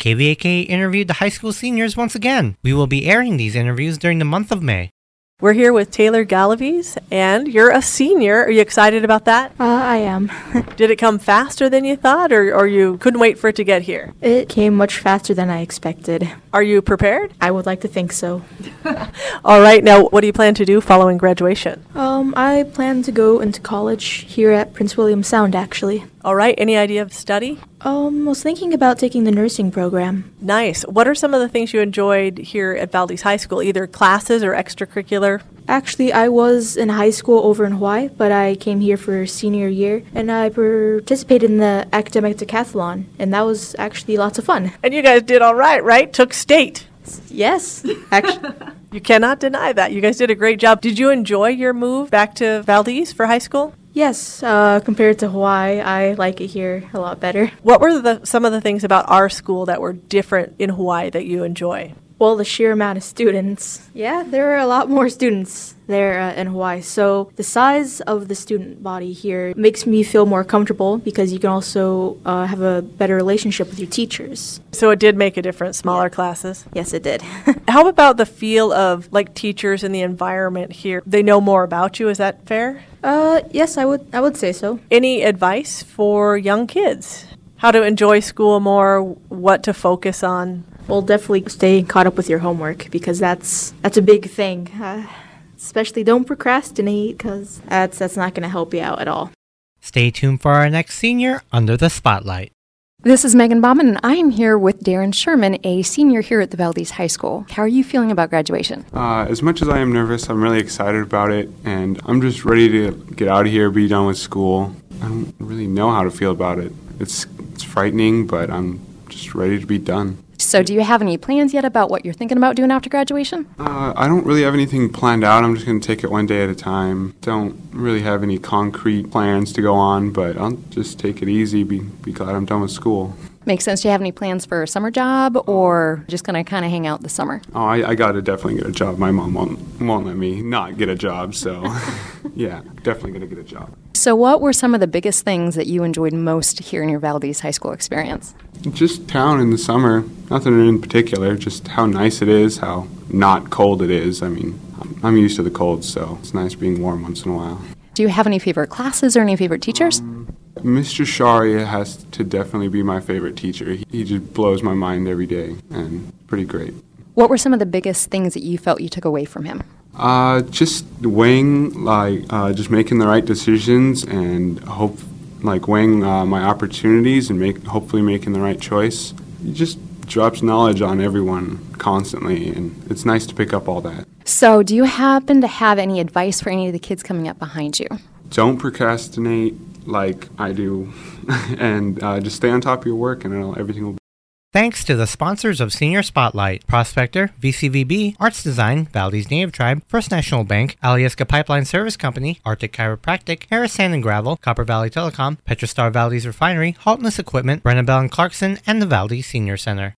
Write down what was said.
KVAK interviewed the high school seniors once again. We will be airing these interviews during the month of May. We're here with Taylor Galaviz, and you're a senior. Are you excited about that? I am. Did it come faster than you thought, or you couldn't wait for it to get here? It came much faster than I expected. Are you prepared? I would like to think so. All right. Now, what do you plan to do following graduation? I plan to go into college here at Prince William Sound, actually. All right. Any idea of study? I was thinking about taking the nursing program. Nice. What are some of the things you enjoyed here at Valdez High School, either classes or extracurricular? Actually, I was in high school over in Hawaii, but I came here for senior year, and I participated in the academic decathlon, and that was actually lots of fun. And you guys did all right, right? Took state. Yes, actually. You cannot deny that. You guys did a great job. Did you enjoy your move back to Valdez for high school? Yes, compared to Hawaii, I like it here a lot better. What were some of the things about our school that were different in Hawaii that you enjoy? Well, the sheer amount of students. Yeah, there are a lot more students there in Hawaii. So the size of the student body here makes me feel more comfortable because you can also have a better relationship with your teachers. So it did make a difference, smaller classes? Yes, it did. How about the feel of like teachers in the environment here? They know more about you, is that fair? Yes, I would say so. Any advice for young kids? How to enjoy school more, what to focus on? Well, definitely stay caught up with your homework because that's a big thing. Especially don't procrastinate because that's not going to help you out at all. Stay tuned for our next senior Under the Spotlight. This is Megan Bauman, and I am here with Darren Sherman, a senior here at the Valdez High School. How are you feeling about graduation? As much as I am nervous, I'm really excited about it, and I'm just ready to get out of here, be done with school. I don't really know how to feel about it. It's frightening, but I'm just ready to be done. So do you have any plans yet about what you're thinking about doing after graduation? I don't really have anything planned out. I'm just going to take it one day at a time. Don't really have any concrete plans to go on, but I'll just take it easy, be glad I'm done with school. Makes sense. Do you have any plans for a summer job or just going to kind of hang out this summer? Oh, I got to definitely get a job. My mom won't let me not get a job, so yeah, definitely going to get a job. So what were some of the biggest things that you enjoyed most here in your Valdez High School experience? Just town in the summer. Nothing in particular, just how nice it is, how not cold it is. I mean, I'm used to the cold, so it's nice being warm once in a while. Do you have any favorite classes or any favorite teachers? Mr. Sharia has to definitely be my favorite teacher. He just blows my mind every day, and pretty great. What were some of the biggest things that you felt you took away from him? Just weighing, just making the right decisions and weighing my opportunities and hopefully making the right choice. He just drops knowledge on everyone constantly, and it's nice to pick up all that. So do you happen to have any advice for any of the kids coming up behind you? Don't procrastinate like I do, and just stay on top of your work, and everything will be. Thanks to the sponsors of Senior Spotlight: Prospector, VCVB, Arts Design, Valdez Native Tribe, First National Bank, Alyeska Pipeline Service Company, Arctic Chiropractic, Harris Sand and Gravel, Copper Valley Telecom, Petrostar Valdez Refinery, Haltness Equipment, Brennan Bell and Clarkson, and the Valdez Senior Center.